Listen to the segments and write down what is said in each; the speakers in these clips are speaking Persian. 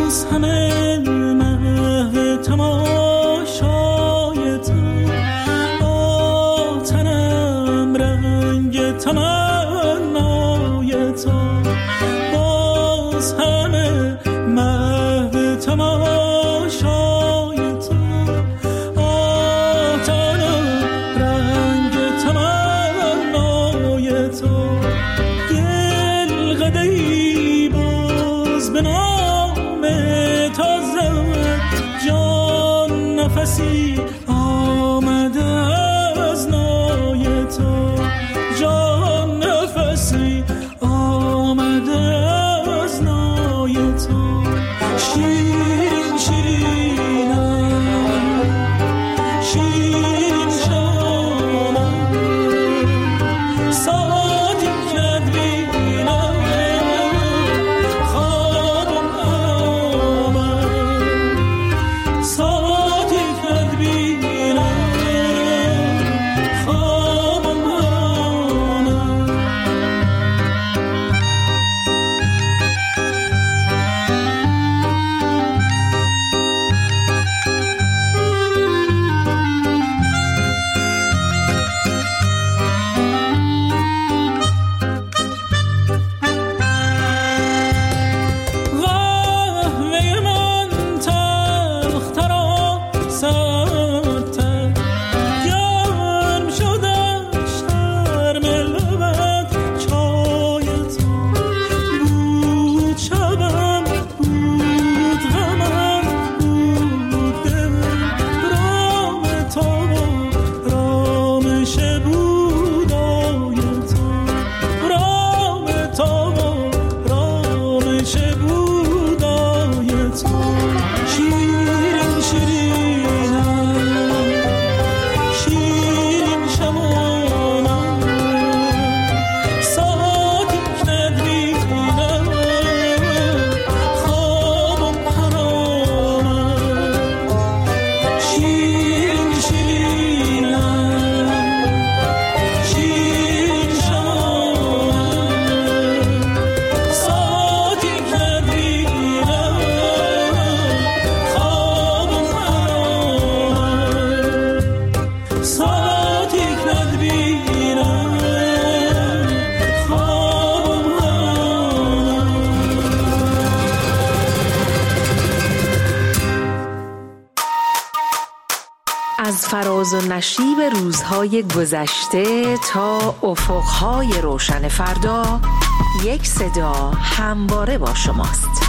از فراز و نشیب روزهای گذشته تا افقهای روشن فردا، یک صدا همواره با شماست.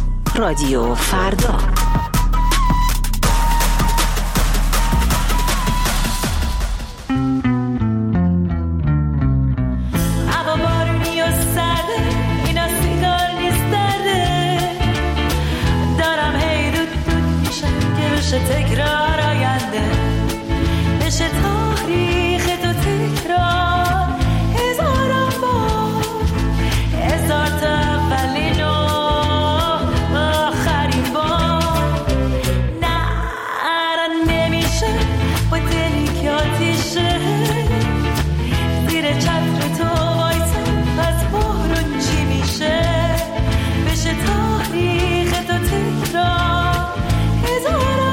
رادیو فردا. تکرار آینده بشه تاریخ تو تکرار هزاران بار، هزار تا اولین و آخرین بار. نه نمیشه با دلی که آتیشه زیر چتر تو وایسم از بارون چی میشه بشه تاریخ تو تکرار هزاران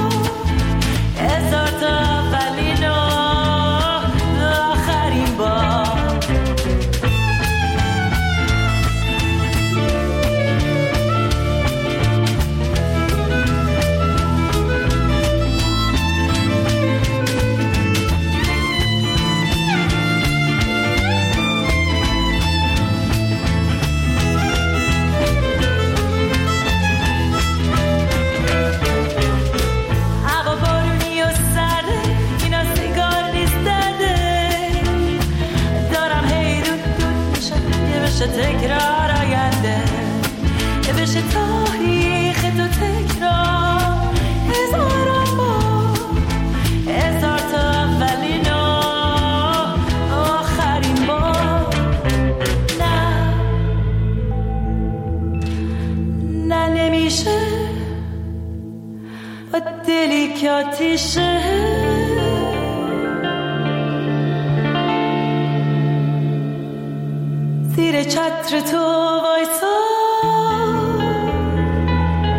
تکرار آینده بشه تاریخ تو تکرار هزاران بار، هزار تا اولین و آخرین بار. نه نمیشه با دلی که آتیشه زیر چتر تو وایسا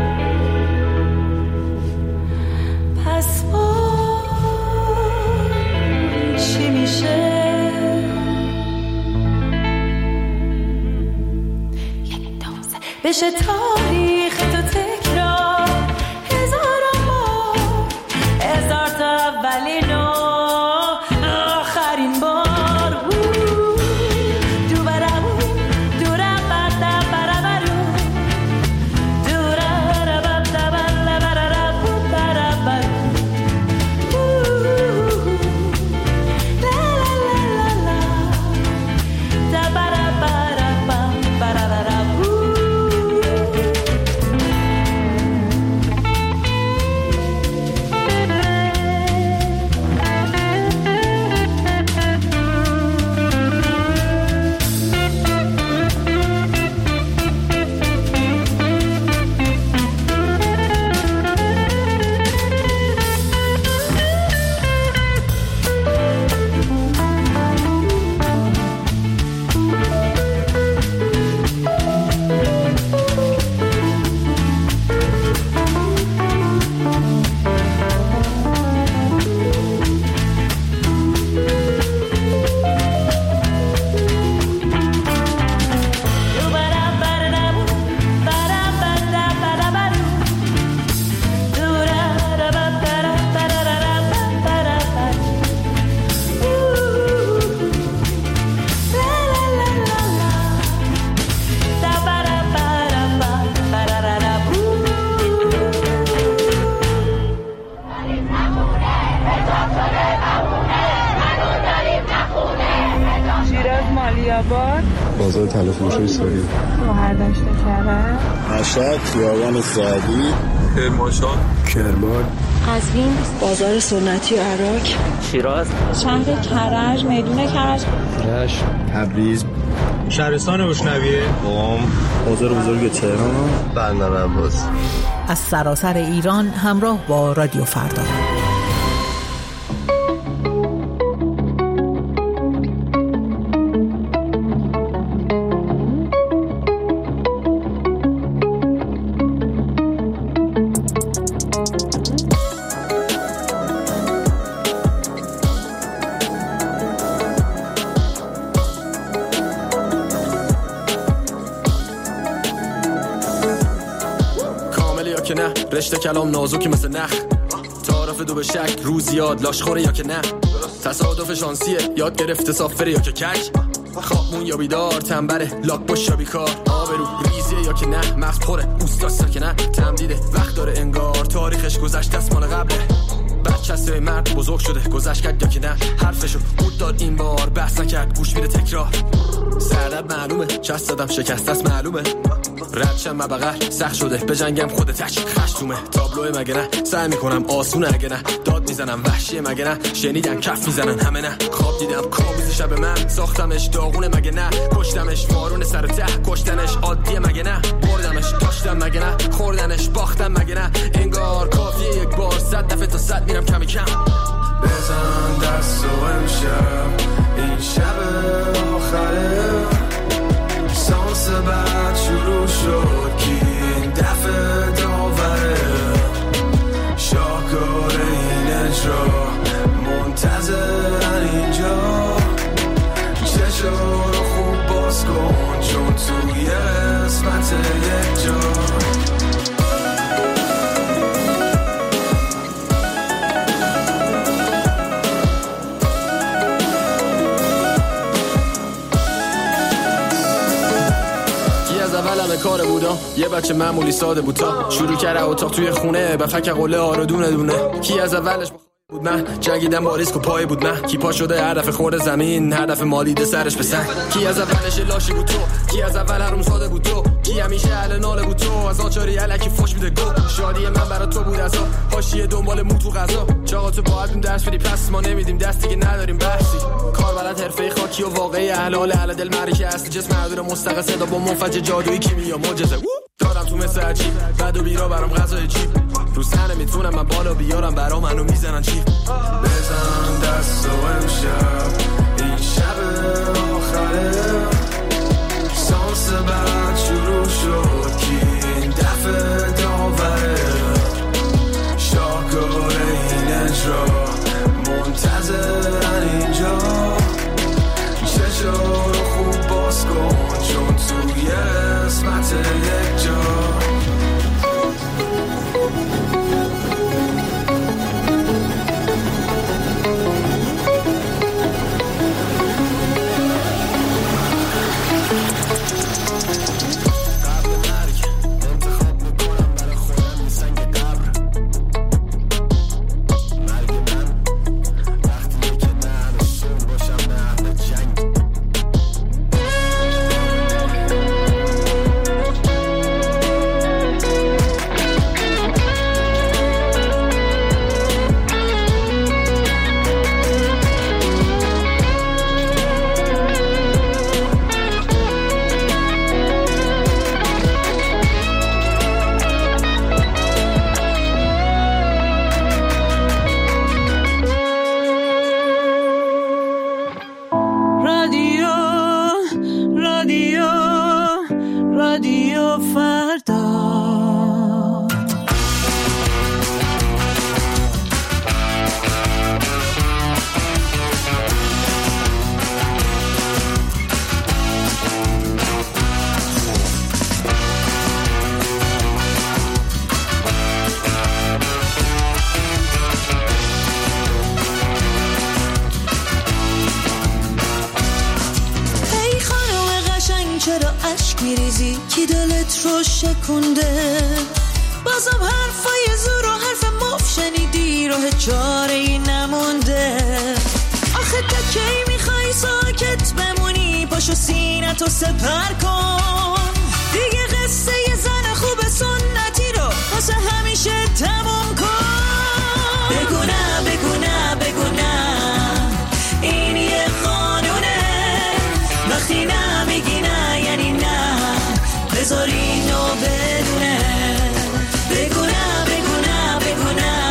بشه تاریخ تو تکرار، هزار ما، هزار تا اولین و آخرین بار. بازار تلافروشی سوری، مهردشت کرد، مشهد، خیابان سعدی، کرمانشاه، کرمان، قزوین، بازار سنتی عراق، شیراز، شهر کرج، میدون کرج، رشت، تبریز، شهرستان بشنویه، قم، بازار بزرگ تهران، بندر عباس. از سراسر ایران همراه با رادیو فردا. رشته کلام نازکی مثل نخ، تعارف دو به شک، روز یاد لاش خوره یا که نه، تصادف شانسیه یاد گرفته سافره یا که کج، خوابمون یا بیدار تنبره لاک باش یا بیکار، آبرو ریزیه یا که نه، مغز پره اوستاستا که نه، تمدیده وقت داره انگار تاریخش گذشته است مال قبله، بچه‌سه مرد بزرگ شده گذشت کرد یا که نه، حرفشو بود داد این بار بحث نکرد گوش میده تکرار، سردب معلومه چست دادم شکست است معلومه، ردشم مبغل سخت شده به جنگم خود تک خشتومه، تابلوه مگه نه سعی میکنم آسونه اگه نه، داد میزنم وحشیه مگه نه، شنیدن کف میزنن همه نه، خواب دیدم کابوس شب من ساختمش داغونه مگه نه، کشتمش مارون سر ته کشتنش عادیه مگه نه، بردمش داشتم مگه نه، خوردنش باختم مگه نه، انگار کافیه یک بار 100 دفعه تا 100 میرم کمی کم، بزن دست و امشب این شب آخره، سانس بعد شروع شد که این دفعه داوره، شاکار این اجرا منتظرن اینجا، چشا رو خوب باز کن چون توی قسمت یک جا، اولم کار بودم یه بچه معمولی ساده بود تا شروع کرده اتاق توی خونه به فک قله ها رو دونه دونه، کی از اولش بود من جنگیدم با ریسک و پای بود من، کی پا شده هر دفعه خورده زمین هر دفعه مالیده سرش به سنگ، کی از اولش لاشی بود تو، کی از اول حروم زاده بود تو، کی همیشه اهل ناله بود تو، از آچاری الکی فوش میده گو، شادی من برای تو بود ازا حاشیه دنبال مو تو غذا، چاقا تو باید درس بدی پس ما نمیدیم دستی که نداریم بحثی، کار بلد حرفه خاکی و واقعی اهل حال اهل دل معرکه اصل جسم معدور مستقل صدا با منفجر جادویی کیمیا معجزه دارم تو مثل عجیب بعد و بیرا برام غذای جیب رو سر میتونم من بالا بیارم برام منو میزنن چی، بزن دست و امشب این شب آخره، سانس بعد شروع شد که این دفعه داوره، شاکار این اجرا منتظرن اینجا، چشا رو خوب باز کن چون توی قسمت یک جا، تو شکونده، بازم حرفای زور و حرف مف شنیدی، راه چاره‌ای نمونده. آخه تا کی میخوای ساکت بمونی؟ پاشو سینه‌تو سپر کن دیگه، قصه یه زن خوب سنتی رو واسه همیشه تموم کن. بگو نه بگو نه بگو نه، این یه قانونه، وقتی نه میگی نه یعنی نه، بذار اینو بدونه. بگو نه بگو نه بگو نه،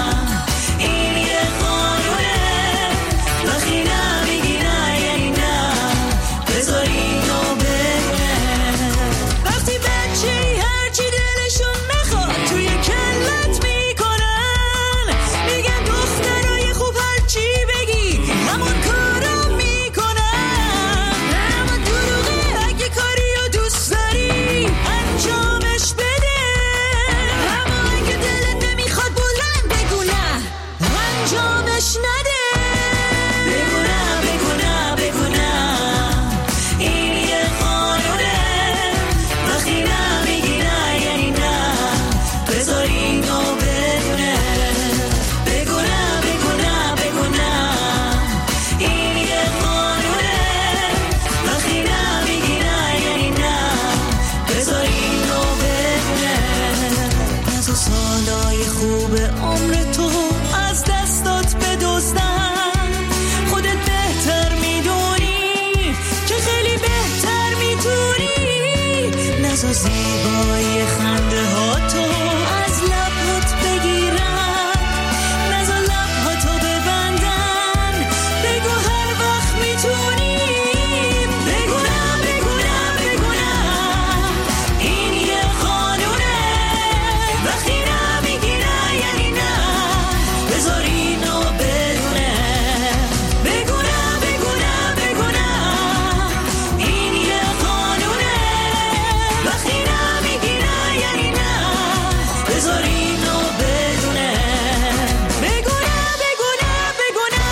این یه قانونه، وقتی نه میگی نه یعنی نه، بذار اینو بدونه. وقتی بچه‌ای هرچی دلشون میخواد توی کلت میکنن، میگن دخترای خوب هرچی بگی همون کارو میکنن. اما دروغه، اگه کاریو دوست داری انجامش بده، اما اگه دلت نمیخواد بلند بگو نه، انجامش نده. بگو نه بگو نه بگو نه، این یه قانونه، وقتی نه میگی نه یعنی نه، بذار اینو بدونه. بگو نه بگو نه بگو نه، این یه قانونه، وقتی نه میگی نه یعنی نه، بذار اینو بدونه. از اون سالای خوب عمر تو از دستات بدزدن، خودت بهتر میدونی که خیلی بهتر میتونی. نزا زیبایی خنده ها تو از لبات بگیرن، نزا لبهاتو ببندن، بگو هر وقت میتونی. بگو نه بگو نه بگو نه، این یه قانونه، وقتی نه میگی نه یعنی نه، بذار اینو بدونه. بگو نه بگو نه بگو نه، این یه قانونه، وقتی نه میگی نه یعنی نه، بذار اینو بدونه. بگو نه بگو نه بگو نه.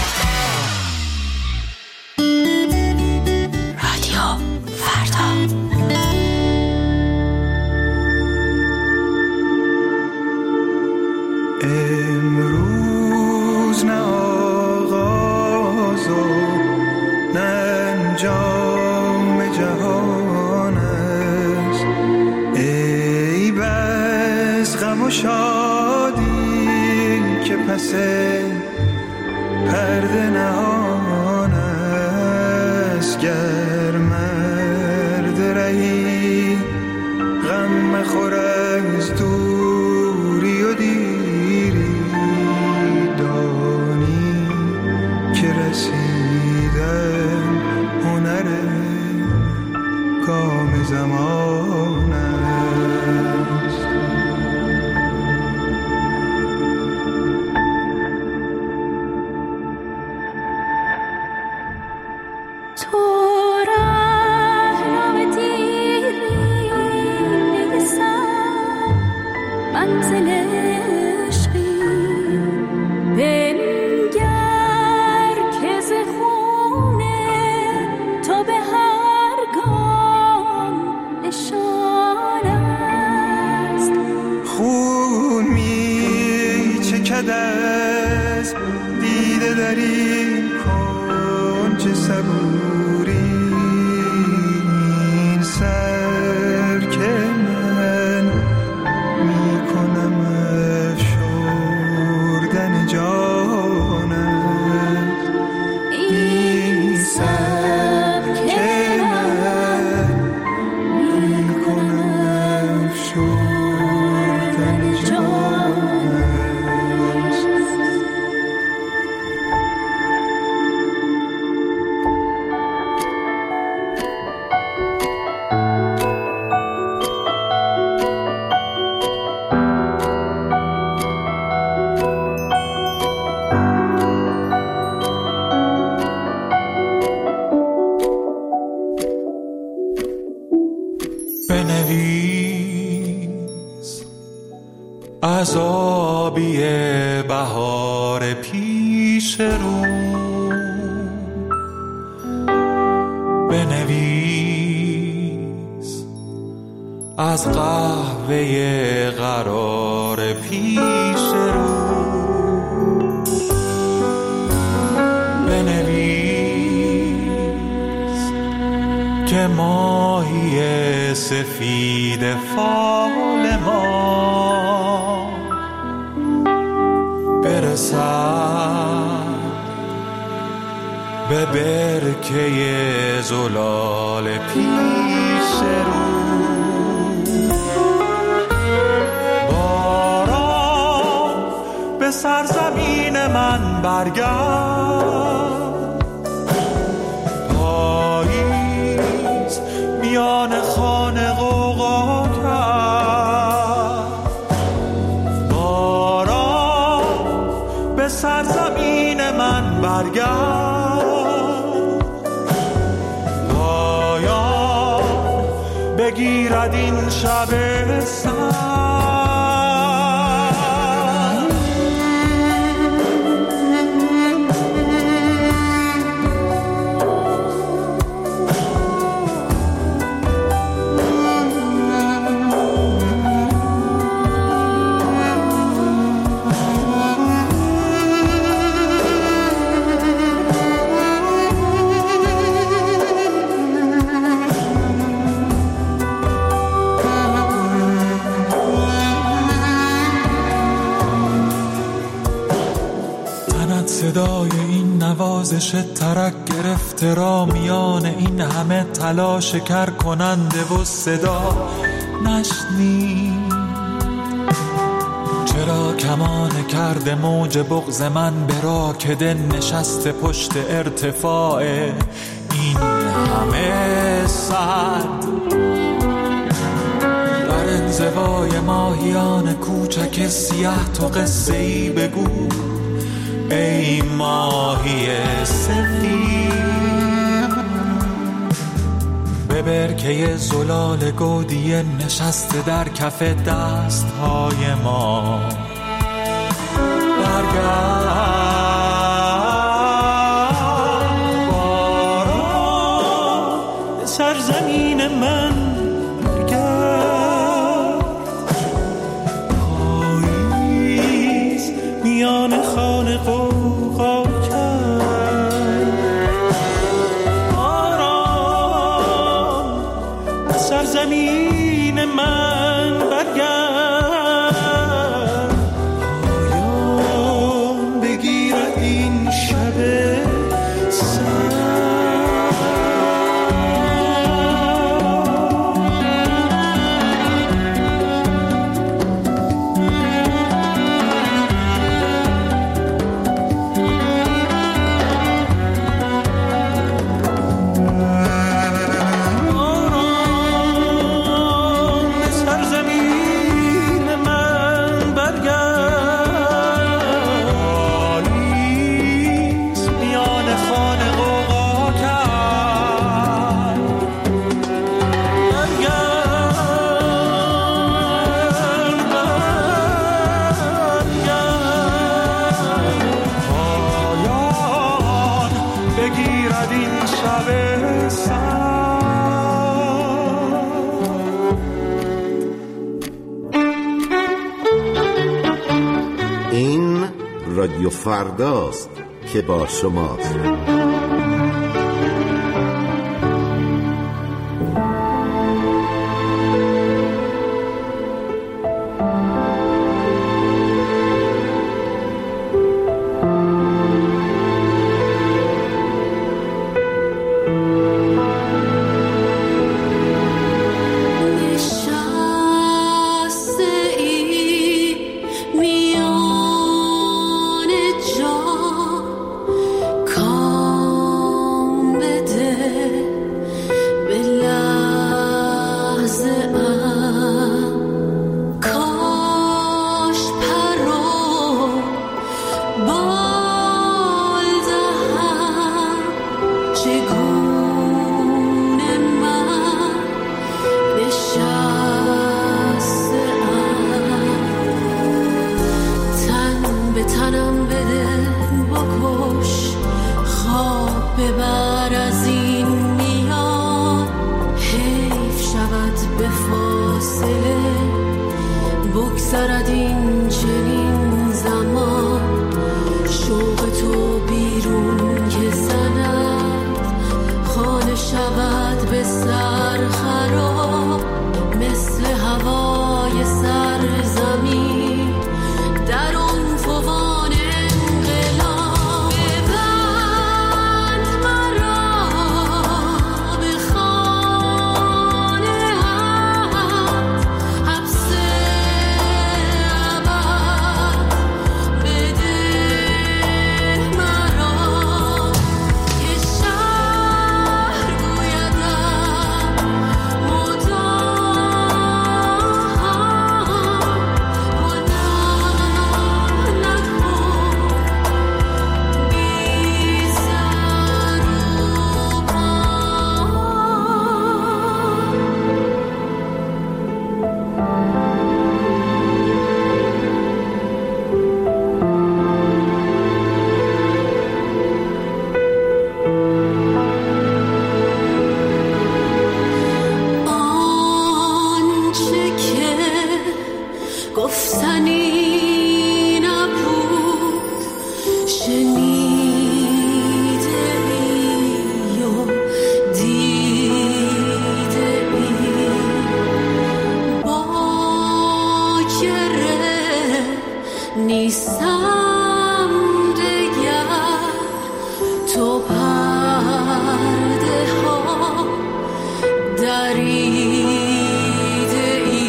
رادیو فردا. امروز نه آغاز و نه انجام جهان است، ای بس غم و شادی که پس پرده نهان است. گر مرد رهی غم مخور از دوری و دیری، دانی که رسیدن هنر گام زمان است. تو رهنام دیری نگسم، منزل عشقی بنگر که ز خونه تا به هر گام نشان است. خون می چکد از دیده در این کنج صبوری، این سر که من می کنم افشردن جان است. این سر که من می کنم افشردن جان است. بنویس از آبی بهار پیش رو، بنویس از قهوه قرار پیش رو بنویس که ماهی سفید فال ما برسد به برکه زلال پیش رو. باران به سرزمین من برگرد، پاییز میان خانه غوغا کرد. باران به سرزمین من برگرد، بگیرد این شب سر. صدای این نوازش ترک گرفته را میان این همه تلاش کر کننده و صدا نشنید. چرا کمان کرده موج بغض من به راکده نشسته پشت ارتفاع این همه صد؟ در انزوای ماهیان کوچک سیاه تو قصه‌ای بگو ای ماهی سفید، به برکه زلال گودی نشسته در کف دستهای ما برگرد. باران سرزمین من برگرد، پاییز میان خانه غوغا کرد. باران سرزمین من برگرد، پایان بگیرد این شب رادیو فرداست که با شماست. ببر از این میان، حیف شود به فاصله بگذرد این چنین زمان، شوق تو بیرون که زند، خانه شود به سر خراب، مثل هوای سرزمین در اون فوان انقلاب. ببند مرا به خانه هات، حبس ابد بده مرا، که شهر گویدم گفتنی نبود، شنیده ای و دیده ای، باکره نیستم دگر، تو پرده ها دریده ای،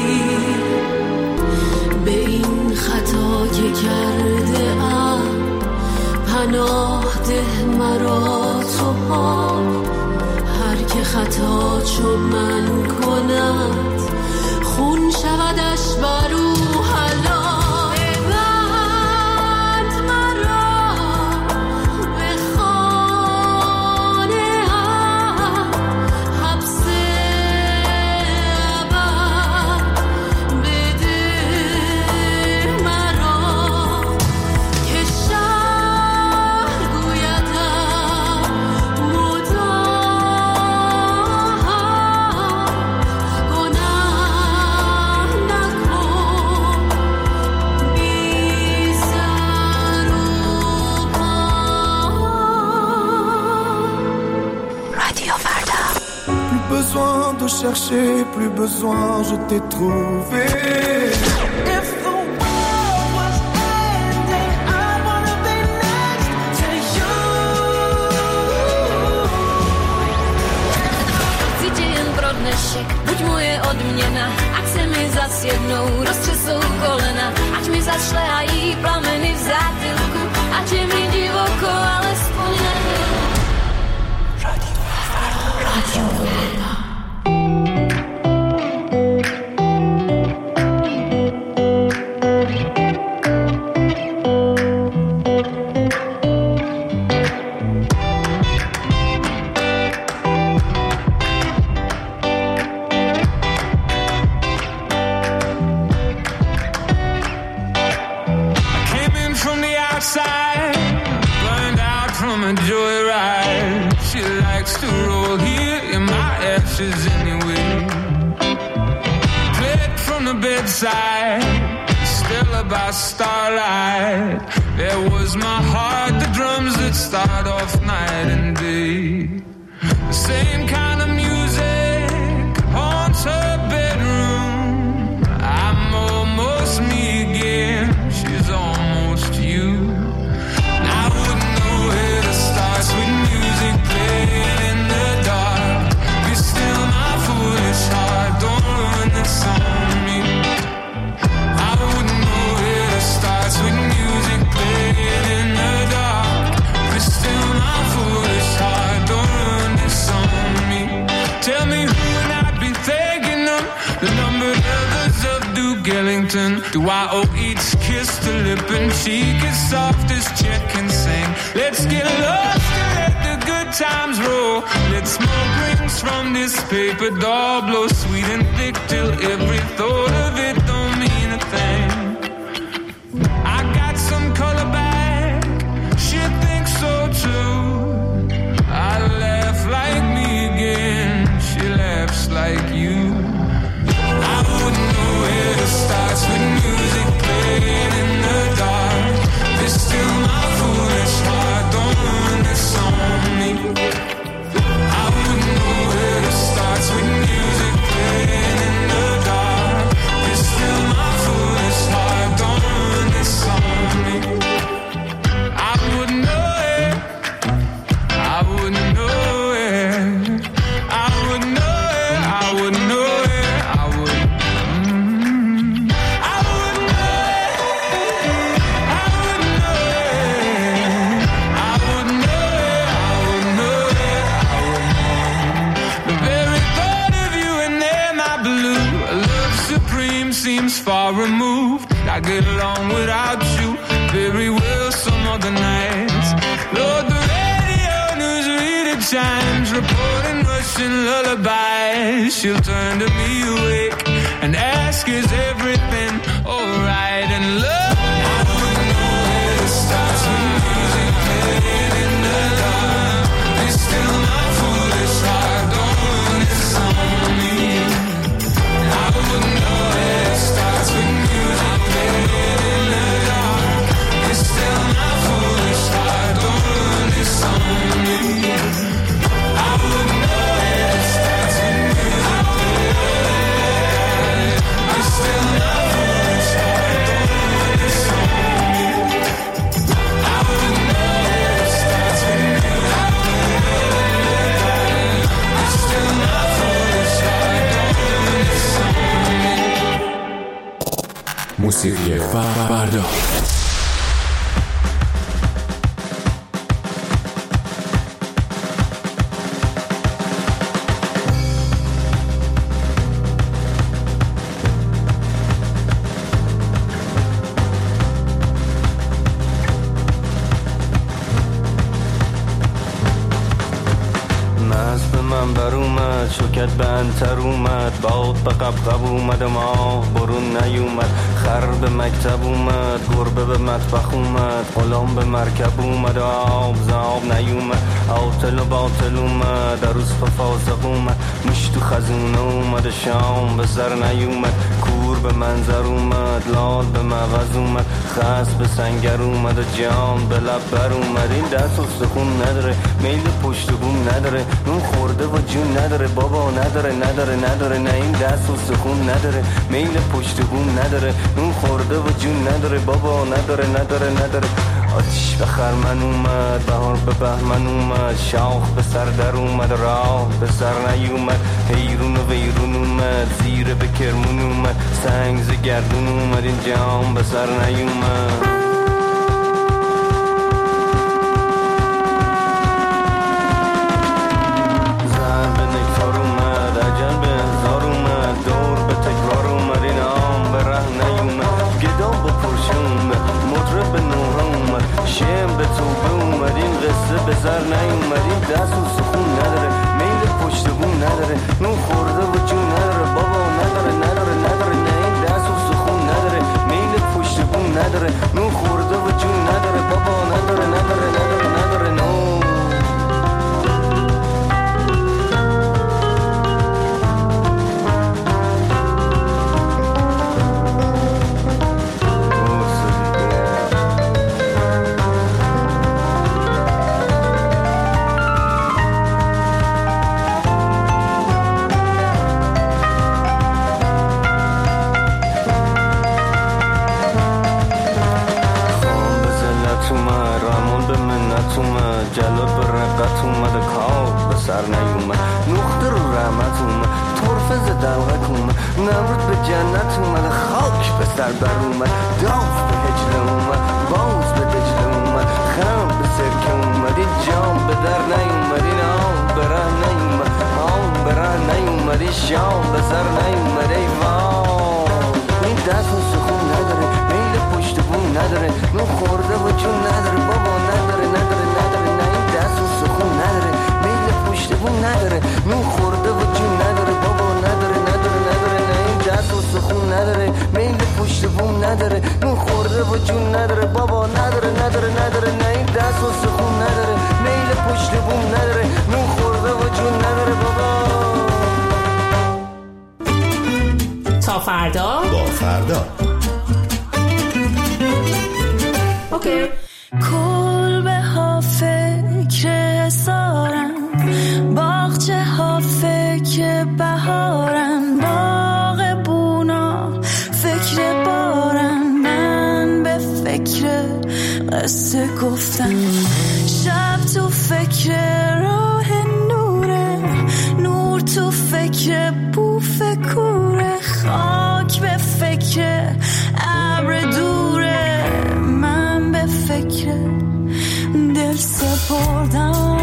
به این خطا که کرده ام پناه ده مرا تو ها، هر که خطا چون من کند خون شودش برو حلا. ببند مرا به خانه ام، حبس ابد بده مرا، که شهر گویدم مدام گناه نکن، بی سر و پا. رادیو فردا. Plus besoin de chercher, plus besoin, je t'ai trouvé. If the world was ending, I wanna be next to you. Tydzień pro dnešek, buď moje odměna, ať se mi zas jednou roztřesou kolena, ať mi zašlehají plameny v zátylku, ať je mi divoko, alespoň nevím. Came in from the outside, burned out from a joyride. She likes to roll here in my ashes anyway. Played from the bedside, still by starlight. There was my heart, the drums that start off night and day. The same kind of music haunts her bedroom. I'm almost me again, she's almost you. I wouldn't know where to start, sweet music playing in the dark. Be still my foolish heart, don't ruin this on me. I wouldn't know where to start, sweet music playing in the dark. Be still my foolish heart, don't ruin this on me. Tell me who would I be thinking of, the numbered others of Duke Ellington. Do I owe each kiss to lip and cheek as soft as Chet can sing? Let's get lost and let the good times roll. Let's smoke rings from this paper doll, blow sweet and thick till every thought of it don't mean a thing. I got some color back, she thinks so too. I laugh like me again, she laughs like you. I wouldn't know where to start. proved I get along without you very well some other nights. Lord, the radio newsreader chimes reporting Russian lullabies. She'll turn to me awake and ask, is everything alright? And love, I don't know where to start when music playing in the dark. It's still not foolish heart, don't run this on me. I wouldn't know where it starts with music playing in the dark. It's still not foolish heart, don't run this on me. I wouldn't know where it starts with music playing. It's still not foolish heart, don't run this on me. I wouldn't know where it starts with music playing. It's still not foolish heart, don't run this on me. موسیقی فردا. شوکت به انتر اومد باد به قبقب اومد ما برون نیومد خر به مکتب اومد گربه به مطبخ اومد غلام به مرکب اومد آب زاب نیومد عاطل و باطل اومد عروس به فاسق اومد مش تو خزونه اومد شام به سر نیومد کور به منظر اومد لال به مغز اومد خس به سنگر اومد و جام به لب بر اومد این دست استخون نداره میل پشت بوم نداره نون خورده و جون نداره بابا نداره نه این دست استخون نداره میل پشت بوم نداره نون خورده و جون نداره بابا نداره آتیش به خرمن اومد بهار به بهمن اومد شاخ به سر در اومد راه به سر نیومد حیرون و ویرون اومد زیر به کرمون اومد سنگ ز گردون اومد این جام به سر نیومد شم به توبه اومدیم قصه به زر نیومدیم دست و سخون نداره میل پشت بوم نداره نون خورده و جون نداره بابا نداره نه این دست و سخون نداره میل پشت بوم نداره نون خورده و جون نداره بابا نداره نو جلال به رقت اومد کار به سر نیومد نقطه رو رحمت اومد طرفه ز دلغت اومد نمرود به جنت اومد خاک به سر بر اومد داف به هجله اومد باز به دجله اومد خم به سرکه اومد این جام به در نیومد این آم به ره نیومد این شام به سر نیومد ای وای این دست و سخون نداره میل پشت بوم نداره نون خورده و جون نداره بابا نداره سخون نداره میل پشت بوم نداره نون خورده و جون نداره بابا نداره نه این دست و سخون نداره میل پشت بوم نداره نون خورده و جون نداره بابا نداره نه این دست و سخون نداره میل پشت بوم نداره نون خورده و جون نداره بابا تا فردا با فردا اوکی کلبه ها فکر حسارم باغچه ها فکر بهارم باغ بونا فکر بارم من به فکر قصه گفتم شب تو فکر راه نوره نور تو فکر بوف کوره خاک به فکر ابر دوره من به فکر دل سپردم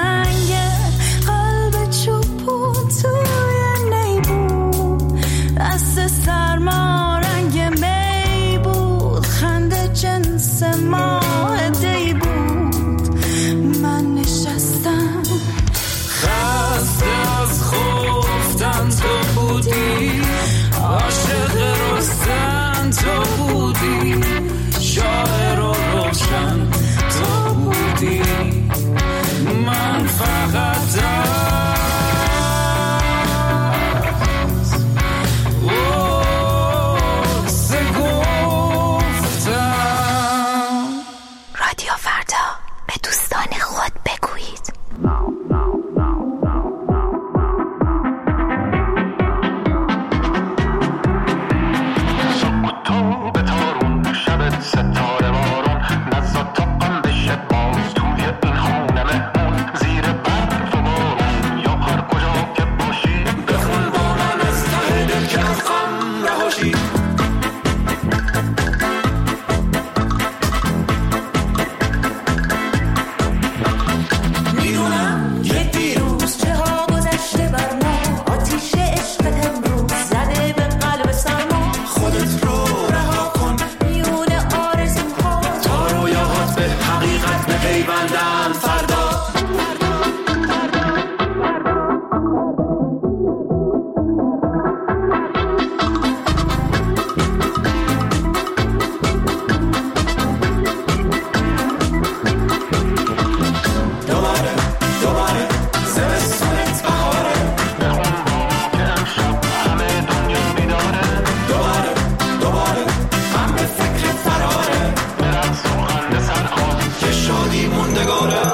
رنگ قلب چوبون توی نیبون دست سرما رنگ می بود خنده جنس ماه دی بود من نشستم خسته از خفتن تو بودی عاشق رستن تو بودی شاعر و روشن تو بودی من فقط رادیو فردا به دوستان خود بگویید. ستاره بارون نزد تا قم بشه باز توی این خونه مهمون زیر برف و بارون یا هر کجا که باشی بخون با من از ته دل که از غم رهاشی میدونم یه دیروز چه ها گذشته بر ما آتیش عشقت امروز زده به قلب سرما خودت رو رها کن به حقیقت بپیوندن فردا دوباره زمستونت بهاره بخون با که امشب همه دنیا بیداره دوباره غم به فکر فراره برقص و خنده سر کن که شادی موندگاره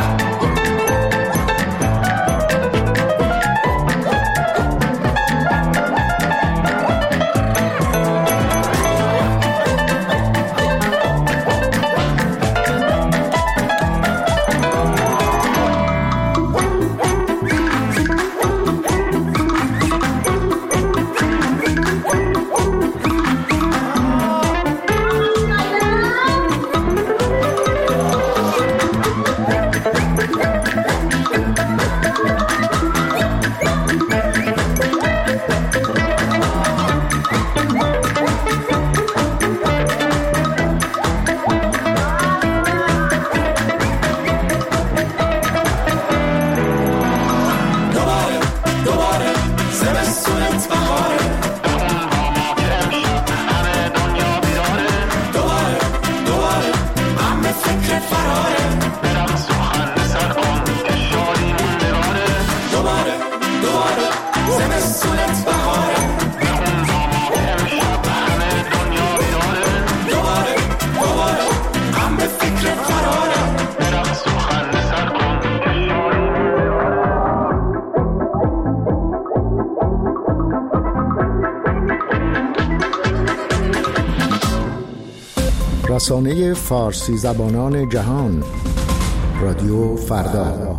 رسانه فارسی زبانان جهان رادیو فردا.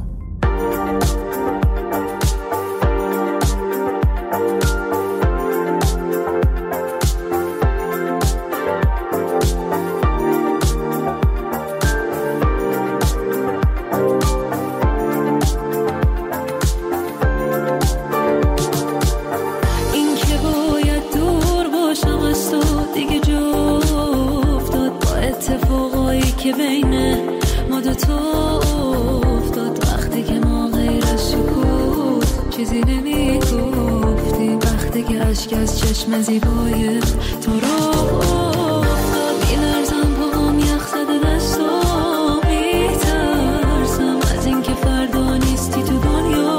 چشم زیبای تو رو افتاد میلرزم پاهم یخ زده دستم میترسم از اینکه فردا نیستی تو دنیا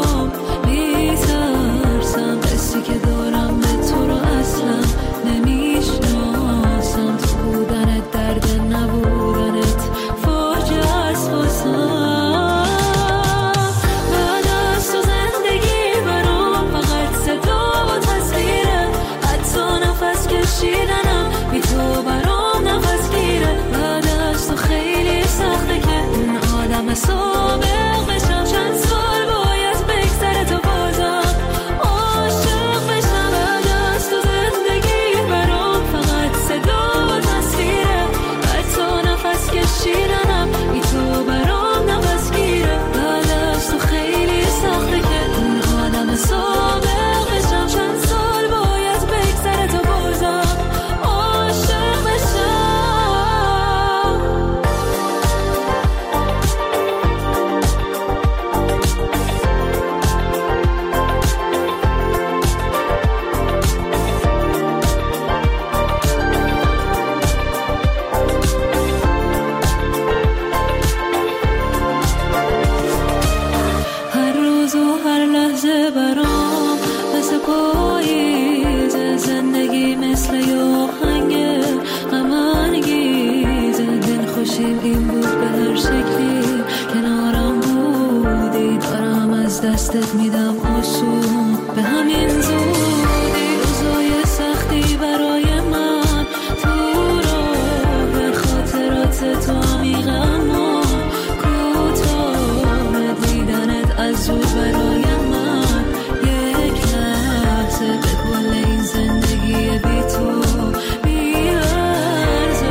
میترسم حسی که دارم به تو رو اصلا نمیشناسم تو بودنت درد نبودنت فاجعه است واسم بعد از تو زندگی برام فقط صدا و تصویره حتی نفس کشیدنم بی تو دلیم این بود به هر شکلی کنارم بودی، دارم از دستت میدم آسون به همین زودی. روزای سختی برای من تو راه خاطرات تو عمیق اما کوتاه، دیدنت از دور برای من یک لحظه به کل این زندگی بی تو بی‌ارزه.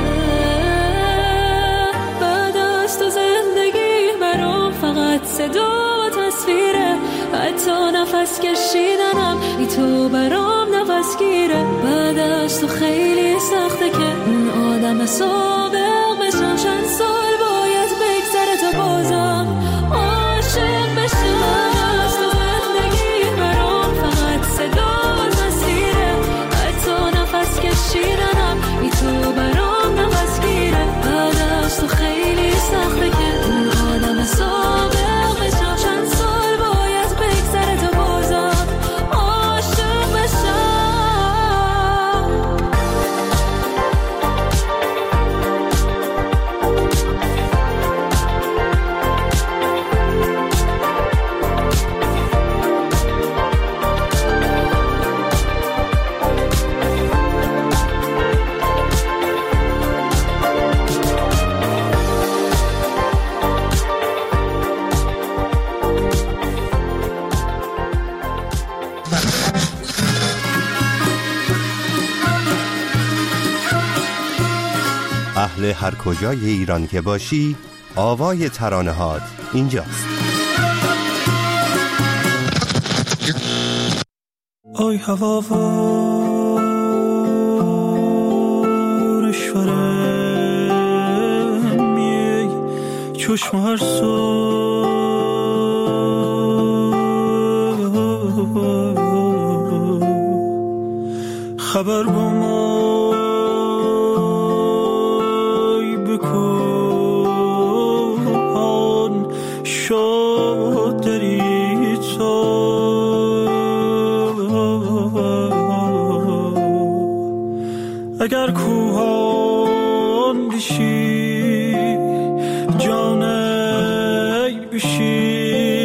بعد از تو زندگی برام فقط صدا و تصویره، حتی نفس کشیدنم بی تو برام نفس گیره. بعد از تو خیلی سخته که اون آدم سابق بشم، چند سال باید بگذره تا بازم عاشق بشم. از تو زندگی برام فقط صدا و تصویره، حتی نفس کشیدنم بی تو برام نفس گیره. بعد از تو خیلی سخته که اون آدم سابق بشم، چند سال باید بگذره تا بازم عاشق بشم. اهل هر کجای ایران که باشی، آوای ترانه‌هات اینجاست. آی هوا وارشوره میای چشم هر صبح خبر با ما بکن شد داری تو. اگر کوهان بشی جانی بشی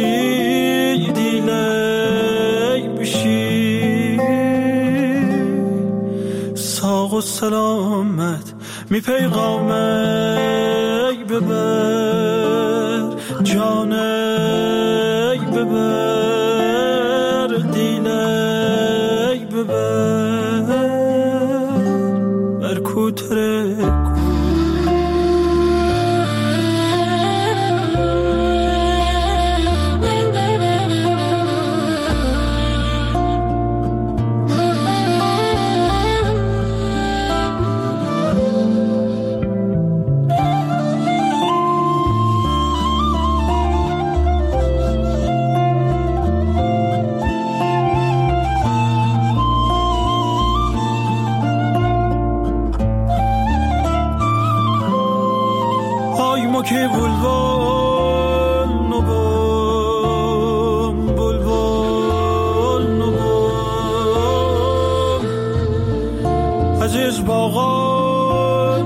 دیلی بشی، ساق و سلامت می پیغامی ببر، جانی ببر دیلی ببر برکوتره که بلبل نبام بلبل نبام عزیز باغان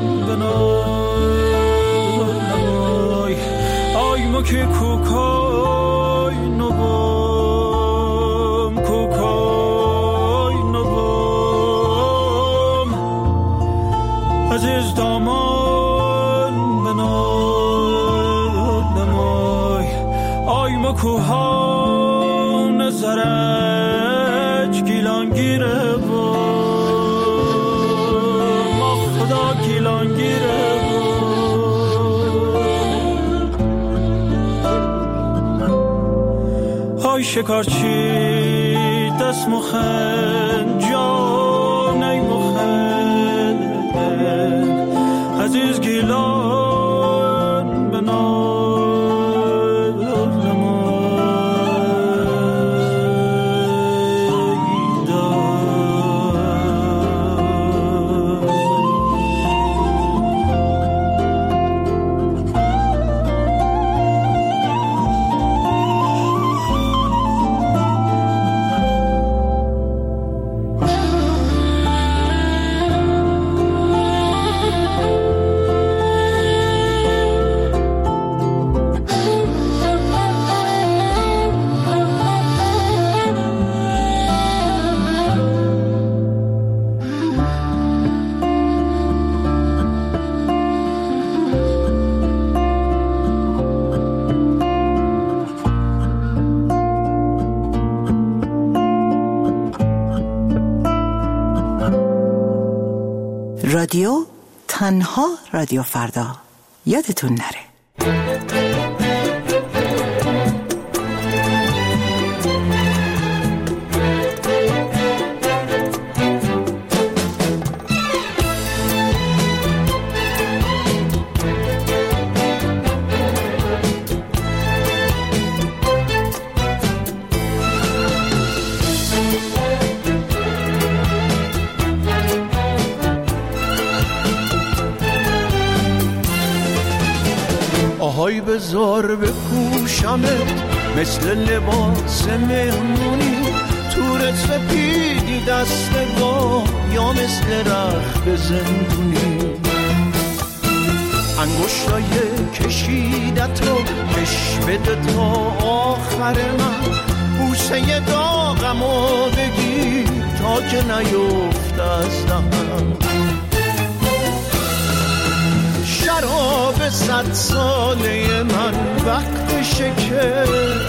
بنای آی ما که کوکای نبام کوکای نبام عزیز دامان بنای کوهان زرج گیلانگیره با ما خدا گیلانگیره با های شکارچی دست مخن جانه مخن عزیز گیلان بنا رادیو، تنها رادیو فردا. یادتون نره. آهای بزار بپوشمت مثل لباس مهمونی، تورت سپیدی دستگاه یا مثل رخت زندونی، انگشتای کشیدت رو کش بده تا آخر من، بوسه داغمو بگیر تا که نیفت از دهنم. شراب 100 ساله من وقتشه که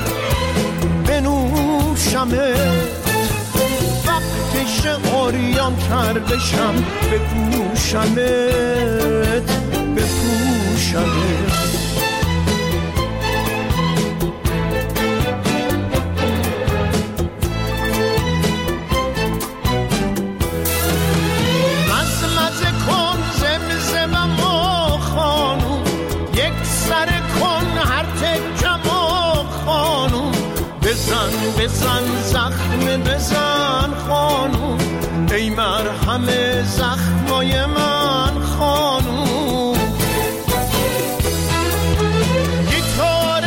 بنوشمت، وقتشه عریان تر بشم بپوشمت بپوشمت. بزن زخم بزن خانوم، ای مرهم زخمای من خانوم. گیتار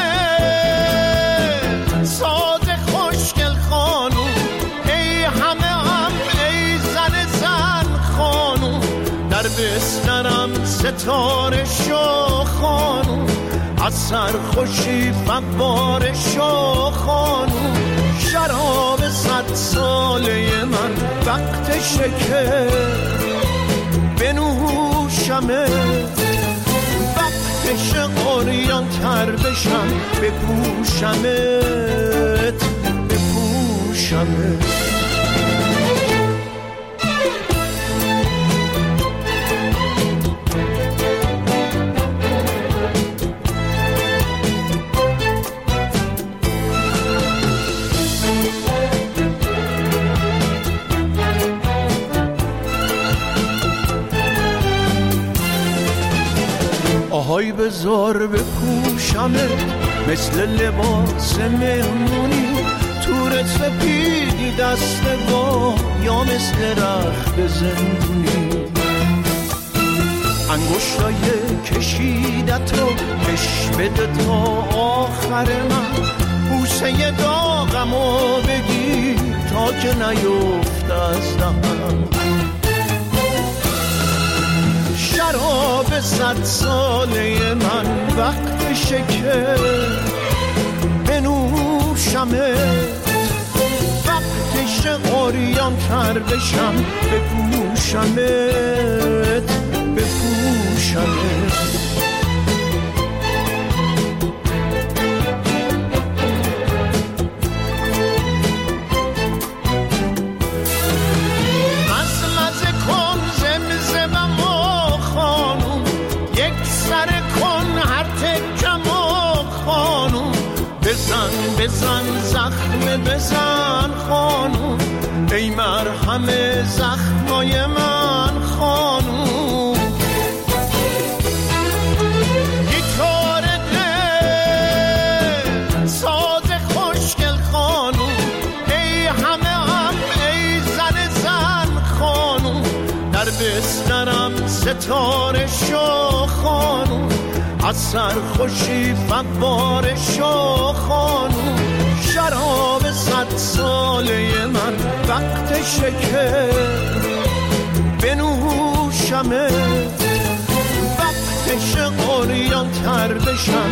دل ساز خوشگل خانوم، ای همه ای زن خانوم. در بسترم ستاره شو خانوم، از سرخوشی فوار شو خانوم. شراب 100 ساله من وقتشه که بنوشمت، وقتشه عریان تر بشم بپوشمت بپوشمت. آهای بزار بپوشمت مثل لباس مهمونی، تورت سپیدی دستگاه یا مثل رخت زندونی، انگشتای کشیدت رو کش بده تا آخر من، بوسه داغمو بگیر تا که نیفت از دهنم. شراب 100 ساله من وقتشه که بنوشمت، وقتشه عریان تر بشم بپوشمت بپوشمت. بزن زخم بزن خانوم، ای مرهم زخمای من خانوم. گیتار دل ساز خوشگل خانوم، ای همه ای زن خانوم. در بسترم ستاره شو خانوم، از سرخوشی فوار شو خانوم. شراب 100 ساله من وقتشه که بنوشمت، وقتشه عریان تر بشم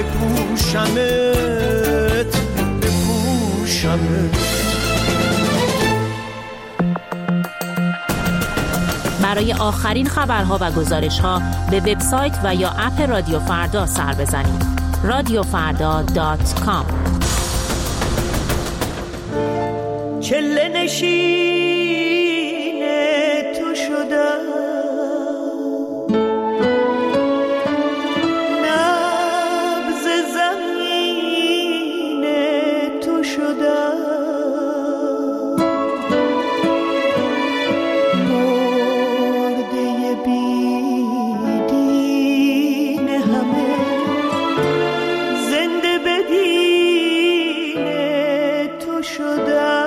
بپوشمت بپوشمت. برای آخرین خبرها و گزارش‌ها به وبسایت و یا اپ رادیو فردا سر بزنید. radiofarda.com. چله نشین تو شدم شدم مرده بیدین همه زنده بدین تو شدم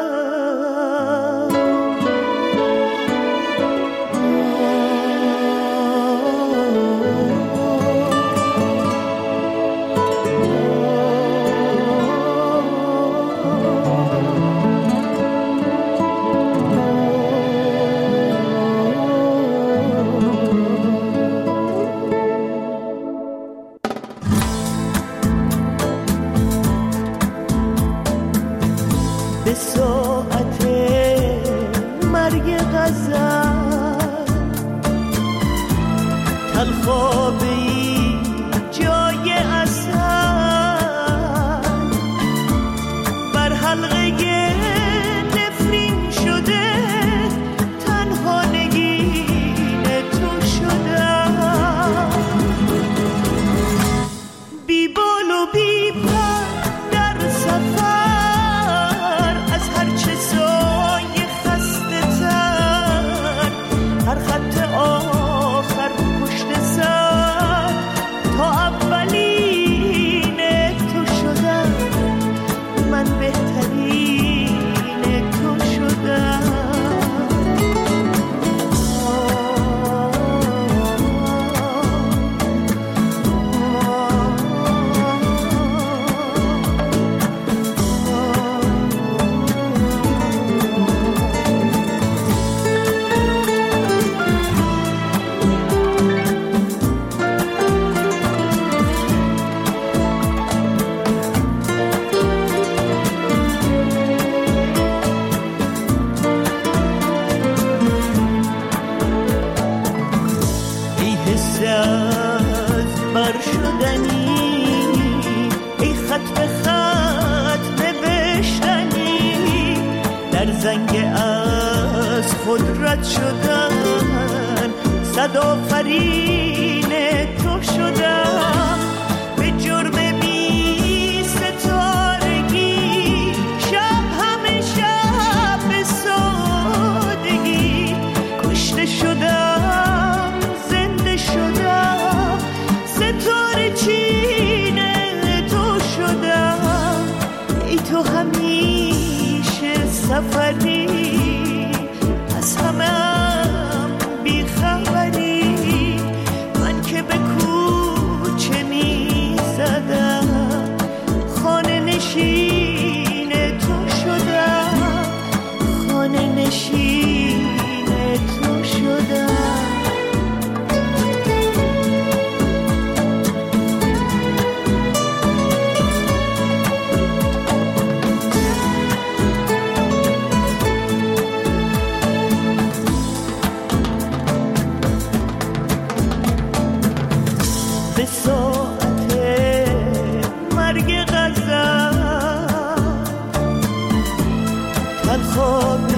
به ساعت مرگ غزل تلخابی جای اصل بر حلقه نفرین شده تنها نگین تو شدم بی بال و بی پر در سفر هر خط آخر پشت سر تا اولین تو شدم من بهترین تو شدم زنگ از خود رد شدن صد آفرین تو شدم به جرم بی ستارگی شب همه شب به سادگی کشته شدم زنده شدم ستاره چین تو شدم ای تو همیشه سفری از همم بی خبری من که به کوچه می زدم خانه نشین تو شدم خانه نشین تو شدم به ساعت مرگ غزل تلخاب